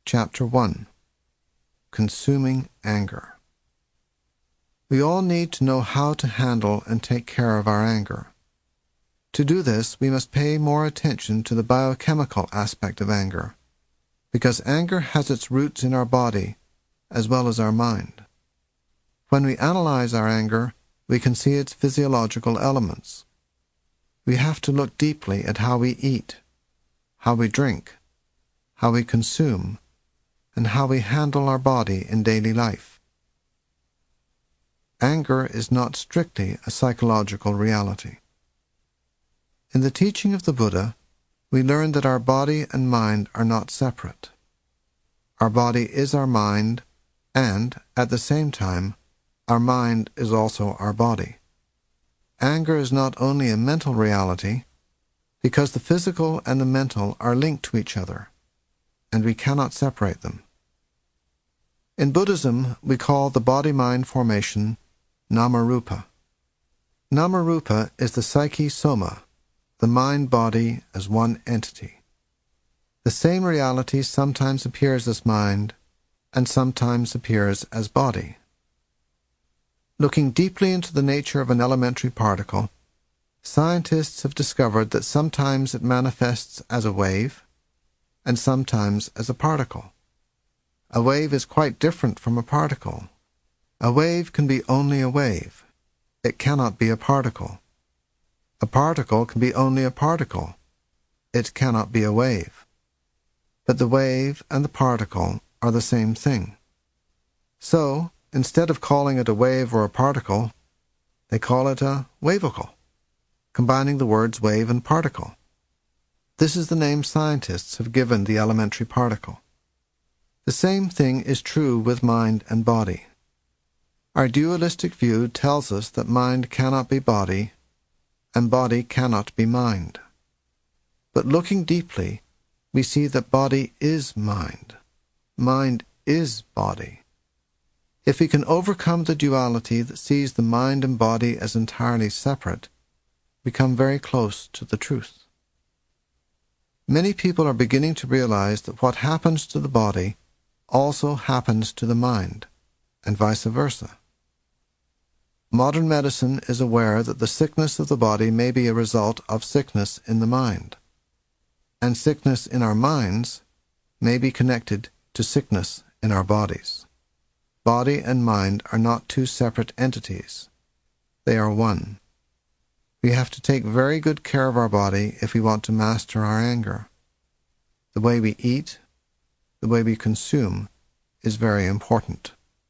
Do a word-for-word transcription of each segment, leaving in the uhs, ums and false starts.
Chapter one. Consuming Anger. We all need to know how to handle and take care of our anger. To do this, we must pay more attention to the biochemical aspect of anger, because anger has its roots in our body as well as our mind. When we analyze our anger, we can see its physiological elements. We have to look deeply at how we eat, how we drink, how we consume, and how we handle our body in daily life. Anger is not strictly a psychological reality. In the teaching of the Buddha, we learn that our body and mind are not separate. Our body is our mind, and, at the same time, our mind is also our body. Anger is not only a mental reality, because the physical and the mental are linked to each other, and we cannot separate them. In Buddhism, we call the body-mind formation Namarupa. Namarupa is the psyche-soma, the mind-body as one entity. The same reality sometimes appears as mind and sometimes appears as body. Looking deeply into the nature of an elementary particle, scientists have discovered that sometimes it manifests as a wave and sometimes as a particle. A wave is quite different from a particle. A wave can be only a wave. It cannot be a particle. A particle can be only a particle. It cannot be a wave. But the wave and the particle are the same thing. So, instead of calling it a wave or a particle, they call it a wavicle, combining the words wave and particle. This is the name scientists have given the elementary particle. The same thing is true with mind and body. Our dualistic view tells us that mind cannot be body, and body cannot be mind. But looking deeply, we see that body is mind. Mind is body. If we can overcome the duality that sees the mind and body as entirely separate, we come very close to the truth. Many people are beginning to realize that what happens to the body also happens to the mind, and vice versa. Modern medicine is aware that the sickness of the body may be a result of sickness in the mind, and sickness in our minds may be connected to sickness in our bodies. Body and mind are not two separate entities. They are one. We have to take very good care of our body if we want to master our anger. The way we eat, the way we consume, is very important.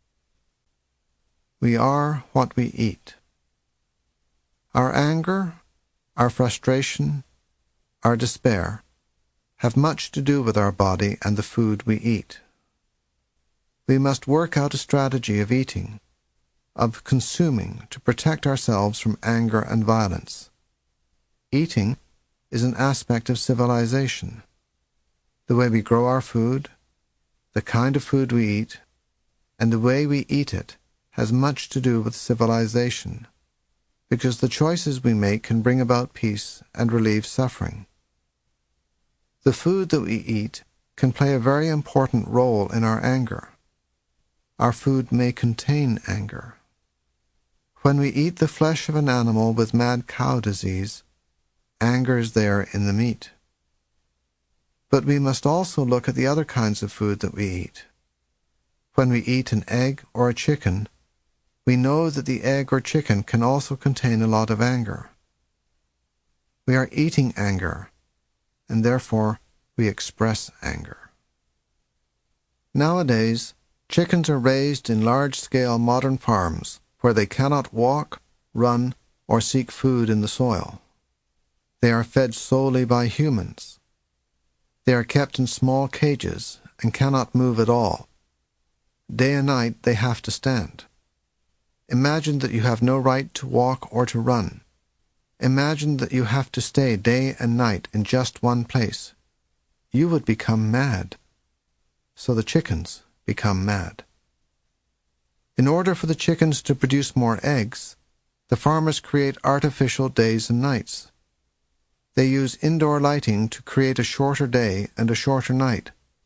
We are what we eat. Our anger, our frustration, our despair have much to do with our body and the food we eat. We must work out a strategy of eating, of consuming, to protect ourselves from anger and violence. Eating is an aspect of civilization. The way we grow our food, the kind of food we eat, and the way we eat it has much to do with civilization, because the choices we make can bring about peace and relieve suffering. The food that we eat can play a very important role in our anger. Our food may contain anger. When we eat the flesh of an animal with mad cow disease, anger is there in the meat. But we must also look at the other kinds of food that we eat. When we eat an egg or a chicken, we know that the egg or chicken can also contain a lot of anger. We are eating anger, and therefore we express anger. Nowadays, chickens are raised in large-scale modern farms where they cannot walk, run, or seek food in the soil. They are fed solely by humans. They are kept in small cages and cannot move at all. Day and night they have to stand. Imagine that you have no right to walk or to run. Imagine that you have to stay day and night in just one place. You would become mad. So the chickens become mad. In order for the chickens to produce more eggs, the farmers create artificial days and nights. They use indoor lighting to create a shorter day and a shorter night,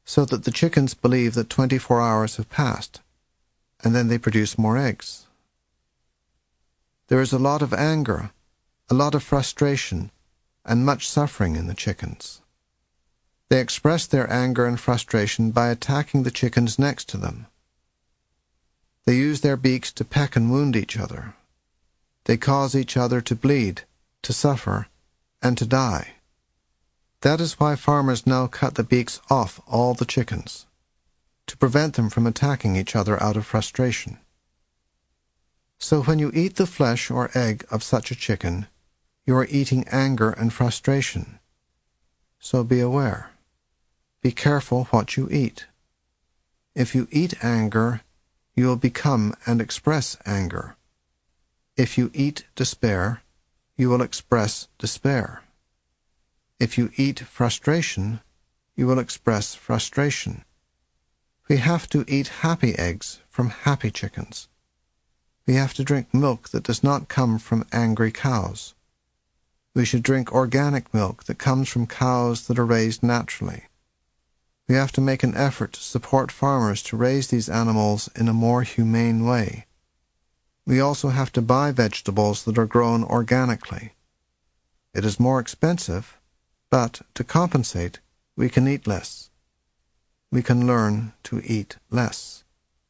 so that the chickens believe that twenty-four hours have passed, and then they produce more eggs. There is a lot of anger, a lot of frustration, and much suffering in the chickens. They express their anger and frustration by attacking the chickens next to them. They use their beaks to peck and wound each other. They cause each other to bleed, to suffer, and to die. That is why farmers now cut the beaks off all the chickens, to prevent them from attacking each other out of frustration. So when you eat the flesh or egg of such a chicken, you are eating anger and frustration. So be aware. Be careful what you eat. If you eat anger, you will become and express anger. If you eat despair, you will express despair. If you eat frustration, you will express frustration. We have to eat happy eggs from happy chickens. We have to drink milk that does not come from angry cows. We should drink organic milk that comes from cows that are raised naturally. We have to make an effort to support farmers to raise these animals in a more humane way. We also have to buy vegetables that are grown organically. It is more expensive, but to compensate, we can eat less. We can learn to eat less.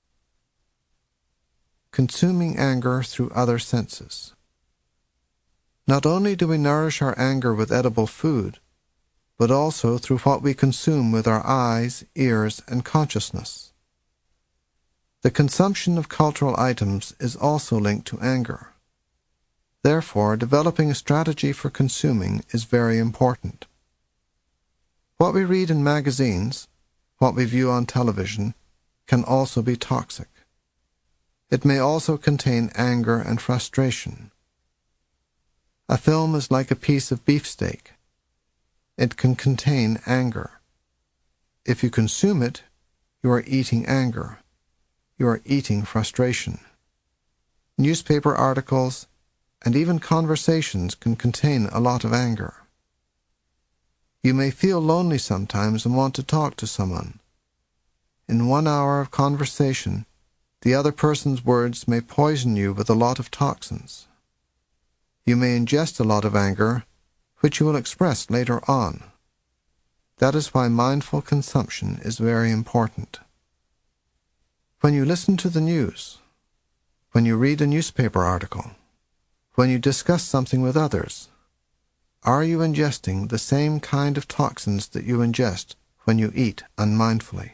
Consuming anger through other senses. Not only do we nourish our anger with edible food, but also through what we consume with our eyes, ears, and consciousness. The consumption of cultural items is also linked to anger. Therefore, developing a strategy for consuming is very important. What we read in magazines, what we view on television, can also be toxic. It may also contain anger and frustration. A film is like a piece of beefsteak. It can contain anger. If you consume it, you are eating anger. You are eating frustration. Newspaper articles and even conversations can contain a lot of anger. You may feel lonely sometimes and want to talk to someone. In one hour of conversation, the other person's words may poison you with a lot of toxins. You may ingest a lot of anger, which you will express later on. That is why mindful consumption is very important. When you listen to the news, when you read a newspaper article, when you discuss something with others, are you ingesting the same kind of toxins that you ingest when you eat unmindfully?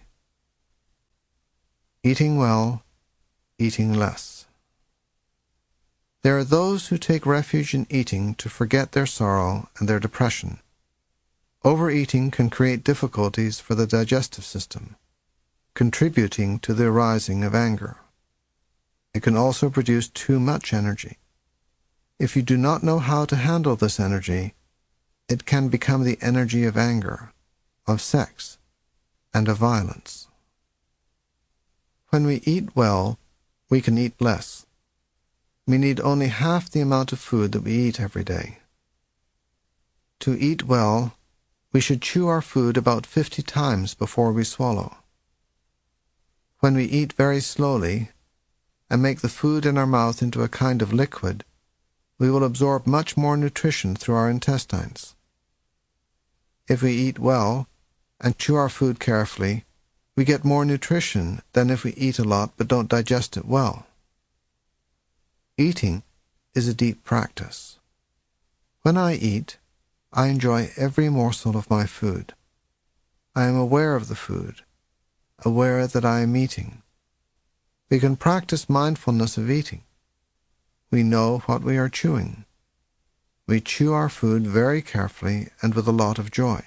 Eating well, eating less. There are those who take refuge in eating to forget their sorrow and their depression. Overeating can create difficulties for the digestive system, contributing to the arising of anger. It can also produce too much energy. If you do not know how to handle this energy, it can become the energy of anger, of sex, and of violence. When we eat well, we can eat less. We need only half the amount of food that we eat every day. To eat well, we should chew our food about fifty times before we swallow. When we eat very slowly and make the food in our mouth into a kind of liquid, we will absorb much more nutrition through our intestines. If we eat well and chew our food carefully, we get more nutrition than if we eat a lot but don't digest it well. Eating is a deep practice. When I eat, I enjoy every morsel of my food. I am aware of the food, aware that I am eating. We can practice mindfulness of eating. We know what we are chewing. We chew our food very carefully and with a lot of joy.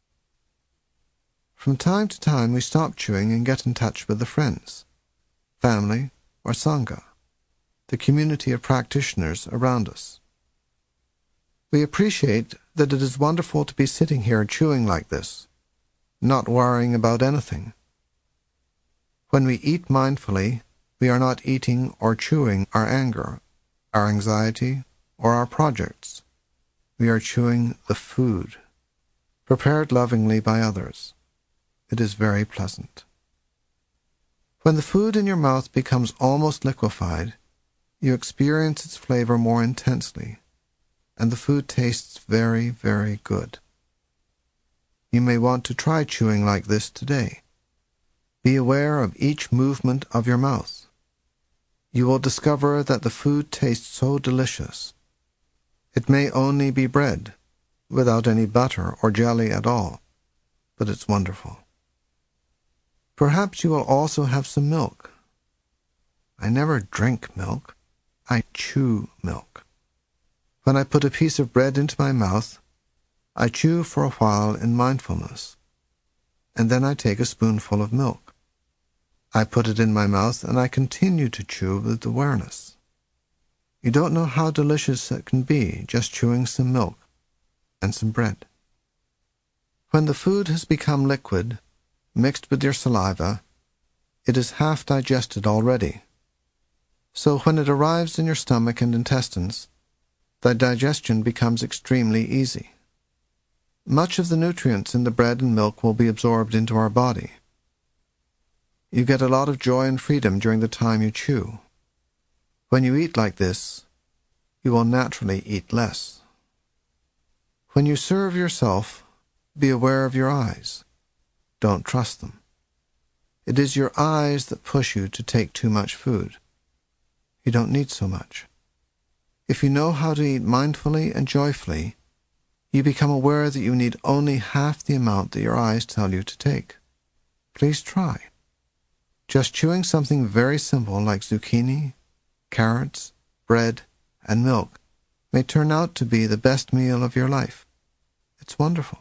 From time to time we stop chewing and get in touch with the friends, family, or Sangha, the community of practitioners around us. We appreciate that it is wonderful to be sitting here chewing like this, not worrying about anything. When we eat mindfully, we are not eating or chewing our anger, our anxiety, or our projects. We are chewing the food, prepared lovingly by others. It is very pleasant. When the food in your mouth becomes almost liquefied, you experience its flavor more intensely, and the food tastes very, very good. You may want to try chewing like this today. Be aware of each movement of your mouth. You will discover that the food tastes so delicious. It may only be bread, without any butter or jelly at all, but it's wonderful. Perhaps you will also have some milk. I never drink milk. I chew milk. When I put a piece of bread into my mouth, I chew for a while in mindfulness, and then I take a spoonful of milk. I put it in my mouth and I continue to chew with awareness. You don't know how delicious it can be just chewing some milk and some bread. When the food has become liquid, mixed with your saliva, it is half digested already. So when it arrives in your stomach and intestines, the digestion becomes extremely easy. Much of the nutrients in the bread and milk will be absorbed into our body. You get a lot of joy and freedom during the time you chew. When you eat like this, you will naturally eat less. When you serve yourself, be aware of your eyes. Don't trust them. It is your eyes that push you to take too much food. You don't need so much. If you know how to eat mindfully and joyfully, you become aware that you need only half the amount that your eyes tell you to take. Please try. Just chewing something very simple like zucchini, carrots, bread, and milk may turn out to be the best meal of your life. It's wonderful.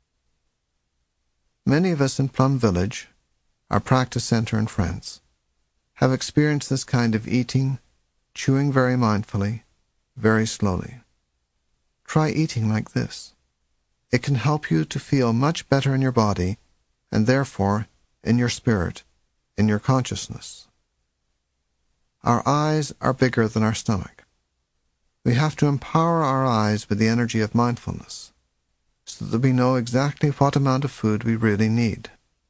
Many of us in Plum Village, our practice center in France, have experienced this kind of eating, chewing very mindfully, very slowly. Try eating like this. It can help you to feel much better in your body, and therefore in your spirit, in your consciousness. Our eyes are bigger than our stomach. We have to empower our eyes with the energy of mindfulness, so that we know exactly what amount of food we really need.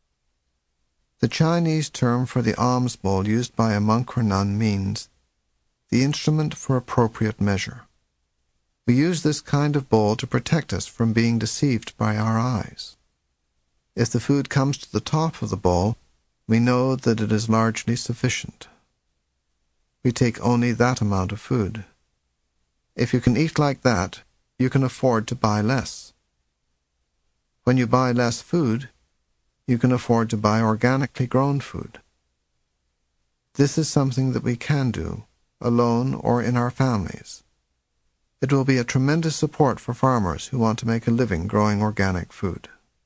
The Chinese term for the alms bowl used by a monk or nun means the instrument for appropriate measure. We use this kind of bowl to protect us from being deceived by our eyes. If the food comes to the top of the bowl, we know that it is largely sufficient. We take only that amount of food. If you can eat like that, you can afford to buy less. When you buy less food, you can afford to buy organically grown food. This is something that we can do, alone or in our families. It will be a tremendous support for farmers who want to make a living growing organic food.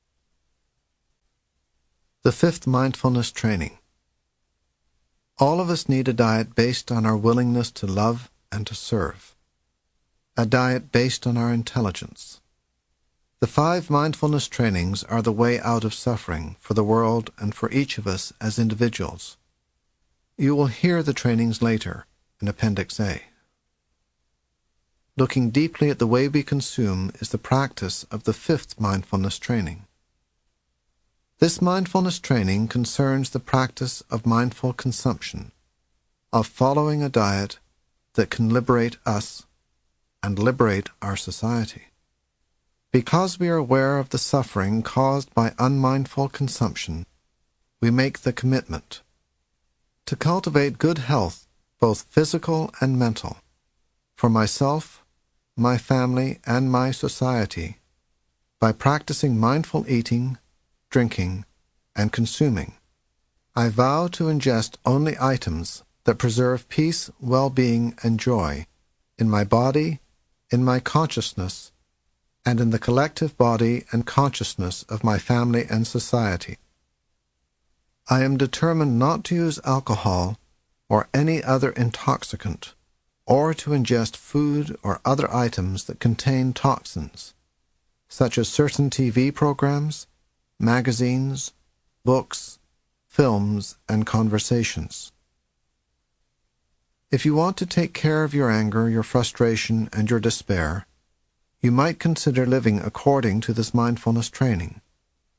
The fifth mindfulness training. All of us need a diet based on our willingness to love and to serve. A diet based on our intelligence. The five mindfulness trainings are the way out of suffering for the world and for each of us as individuals. You will hear the trainings later in Appendix A. Looking deeply at the way we consume is the practice of the fifth mindfulness training. This mindfulness training concerns the practice of mindful consumption, of following a diet that can liberate us and liberate our society. Because we are aware of the suffering caused by unmindful consumption, we make the commitment to cultivate good health, both physical and mental, for myself, my family, and my society, by practicing mindful eating, drinking, and consuming. I vow to ingest only items that preserve peace, well-being, and joy in my body, in my consciousness, and in the collective body and consciousness of my family and society. I am determined not to use alcohol or any other intoxicant, or to ingest food or other items that contain toxins, such as certain T V programs, magazines, books, films, and conversations. If you want to take care of your anger, your frustration, and your despair, you might consider living according to this mindfulness training.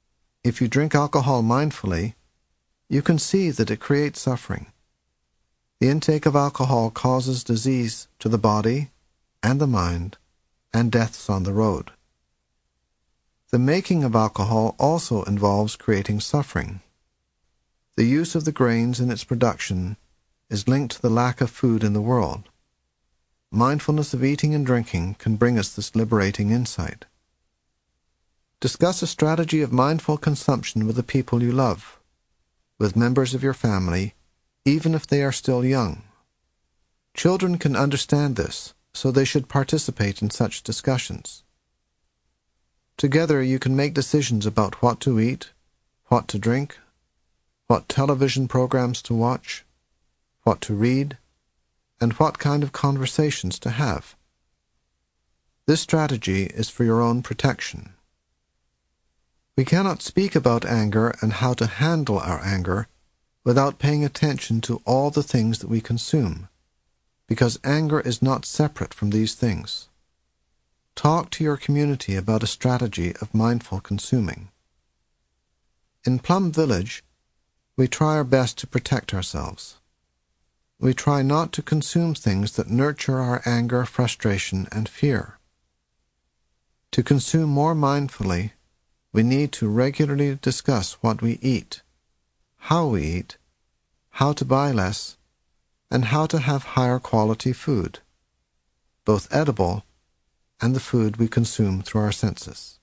If you drink alcohol mindfully, you can see that it creates suffering. The intake of alcohol causes disease to the body and the mind, and deaths on the road. The making of alcohol also involves creating suffering. The use of the grains in its production is linked to the lack of food in the world. Mindfulness of eating and drinking can bring us this liberating insight. Discuss a strategy of mindful consumption with the people you love, with members of your family, even if they are still young. Children can understand this, so they should participate in such discussions. Together you can make decisions about what to eat, what to drink, what television programs to watch, what to read, and what kind of conversations to have. This strategy is for your own protection. We cannot speak about anger and how to handle our anger without paying attention to all the things that we consume, because anger is not separate from these things. Talk to your community about a strategy of mindful consuming. In Plum Village, we try our best to protect ourselves. We try not to consume things that nurture our anger, frustration, and fear. To consume more mindfully, we need to regularly discuss what we eat, how we eat, how to buy less, and how to have higher quality food, both edible and the food we consume through our senses.